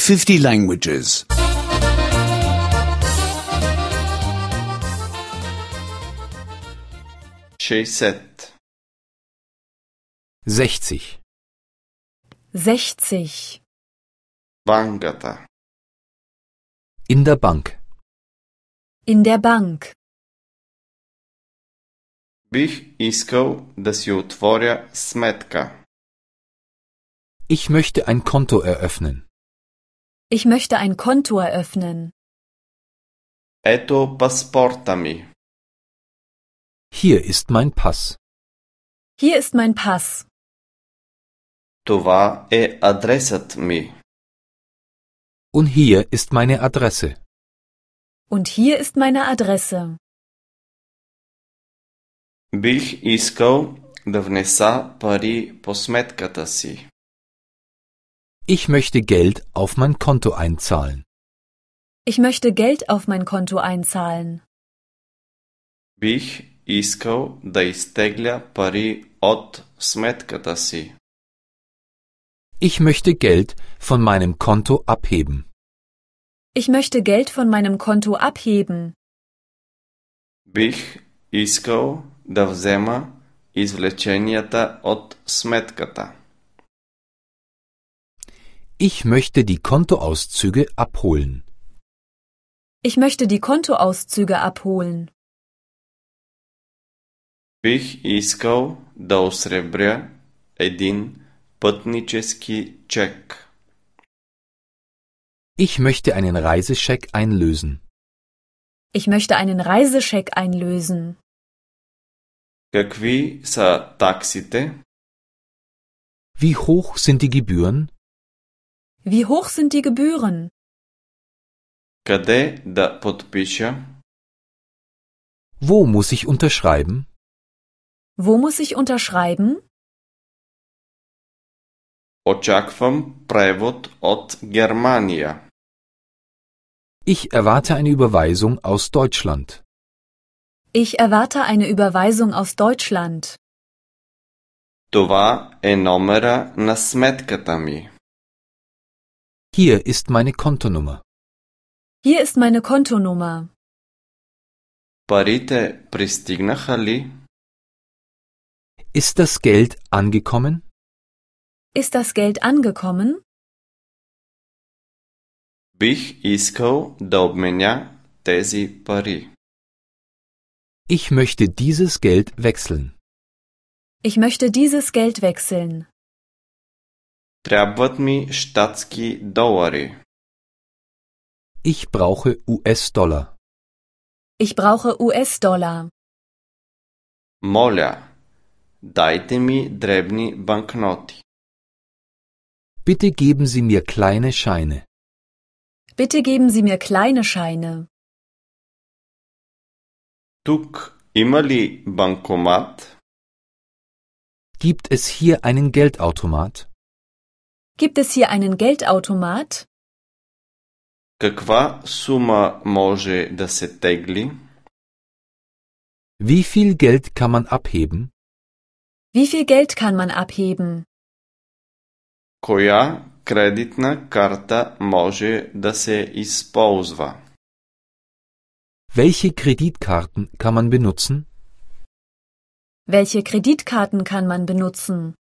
50 languages. 60. 60. 60. Банката. In der Bank. In der Bank. Бих искал да си отворя сметка. Ich möchte ein Konto eröffnen. Ich möchte ein Konto eröffnen. Ето паспорта ми. Hier ist mein Pass. Hier ist mein Pass. Това е адресът ми. Und hier ist meine Adresse. Und hier ist meine Adresse. Бих искал да внеса пари по сметката си. Ich möchte Geld auf mein Konto einzahlen. Ich möchte Geld auf mein Konto einzahlen. Бих искал да изтегля пари от сметката си. Ich möchte Geld von meinem Konto abheben. Ich möchte Geld von meinem Konto abheben. Бих искал да взема извлеченията от сметката. Ich möchte die Kontoauszüge abholen. Ich möchte die Kontoauszüge abholen. Бих искал да осребря един пътнически чек. Ich möchte einen Reisescheck einlösen. Ich möchte einen Reisescheck einlösen. Какви са таксите? Wie hoch sind die Gebühren? Wie hoch sind die Gebühren? Къде да подпиша? Wo muss ich unterschreiben? Wo muss ich unterschreiben? Очаквам превод от Германия. Ich erwarte eine Überweisung aus Deutschland. Ich erwarte eine Überweisung aus Deutschland. Това е номера на сметката ми. Hier ist meine Kontonummer. Hier ist meine Kontonummer. Парите пристигнаха ли? Ist das Geld angekommen? Ist das Geld angekommen? Бих искал да обменя тези пари. Ich möchte dieses Geld wechseln. Ich möchte dieses Geld wechseln. Трябват ми щатски долари. Ich brauche US-Dollar. Ich brauche US-Dollar. Моля, дайте ми дребни банкноти. Bitte geben Sie mir kleine Scheine. Bitte geben Sie mir kleine Scheine. Тук има ли банкомат? Gibt es hier einen Geldautomat? Gibt es hier einen Geldautomat? Каква сума може да се тегли? Wie viel Geld kann man abheben? Wie viel Geld kann man abheben? Коя кредитна карта може да се използва? Welche Kreditkarten kann man benutzen? Welche Kreditkarten kann man benutzen?